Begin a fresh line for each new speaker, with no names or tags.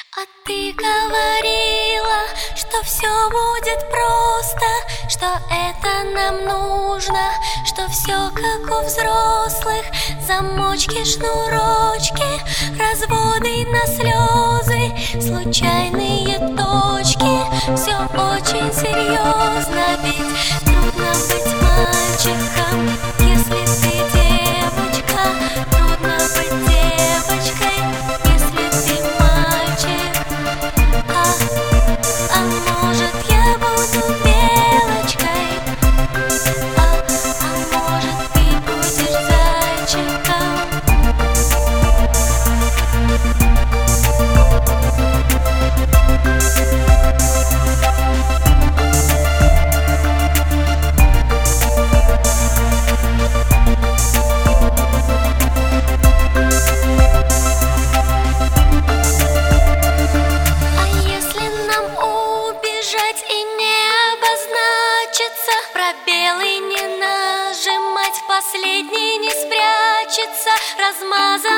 А ты говорила, что все будет просто, что это нам нужно, что все как у взрослых. Замочки, шнурочки, разводы на слезы, случайные точки. Все очень серьезно, ведь трудно быть мальчиком, если ты девочка. Трудно быть девочкой, если ты мальчик. А может, я буду белочкой, а может, ты будешь зайчиком. И не обозначиться, пробелы не нажимать, последний не спрячется, размазать